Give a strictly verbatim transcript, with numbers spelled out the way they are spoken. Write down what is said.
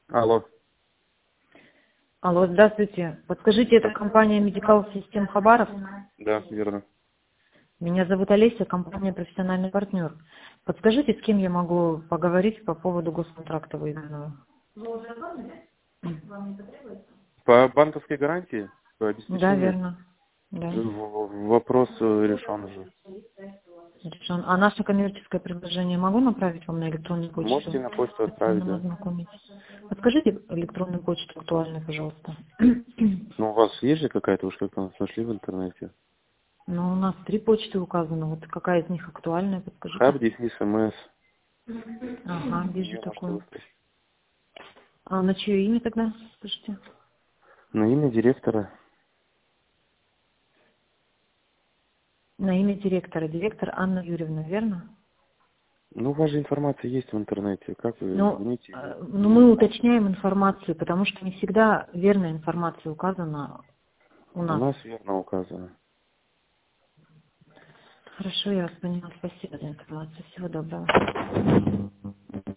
Алло. Алло, здравствуйте. Подскажите, это компания Medical System Хабаров? Да, верно. Меня зовут Олеся, компания «Профессиональный партнер». Подскажите, с кем я могу поговорить по поводу госконтракта выданного? По банковской гарантии, по Да, обеспечению, верно. Да. в- в- вопрос э, решен уже. Решен. А наше коммерческое предложение могу направить вам на электронную почту? Можете на почту отправить, Пацанам да? ознакомить. Подскажите электронную почту актуальную, пожалуйста. Ну, у вас есть же какая-то, уж как-то нас нашли в интернете? Ну, у нас три почты указаны. Вот какая из них актуальная, подскажите? Хаб, дефис, МС. Ага, вижу Ее можете такую. выставить. А на чье имя тогда, скажите? На имя директора. На имя директора. Директор Анна Юрьевна, верно? Ну, у вас же информация есть в интернете. Как вы Ну, звоните? э, ну, мы уточняем информацию, потому что не всегда верная информация указана у У нас. нас верно указано. Хорошо, я вас поняла. Спасибо за информацию. Всего доброго.